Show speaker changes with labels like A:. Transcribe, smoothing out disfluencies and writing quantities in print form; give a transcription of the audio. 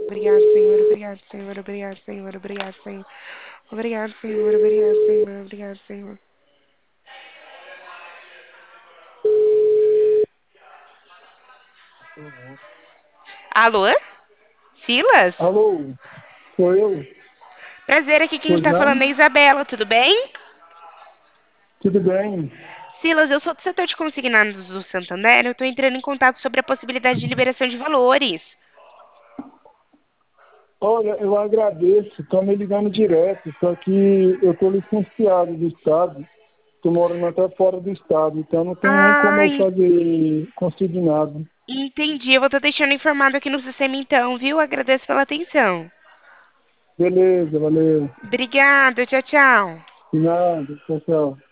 A: Obrigado, Senhor. Obrigado, Senhor. Obrigado, Senhor. Obrigado, Senhor. Obrigado, Senhor. Obrigado, Senhor. Obrigado, Senhor. Alô? Silas?
B: Alô, sou eu?
A: Prazer, aqui quem
B: Pois
A: tá falando é
B: não?
A: a Isabela, tudo bem?
B: Tudo bem?
A: Silas, eu sou do setor de consignados do Santander, eu tô entrando em contato sobre a possibilidade de liberação de valores.
B: Olha, eu agradeço, estão me ligando direto, só que eu estou licenciado do estado, estou morando até fora do estado, então não tem nem como eu
A: Ai,
B: fazer consignado.
A: entendi. Eu vou estar deixando informado aqui no sistema então, viu? Agradeço pela atenção.
B: Beleza, valeu.
A: Obrigada, tchau, tchau.
B: De nada, tchau, tchau.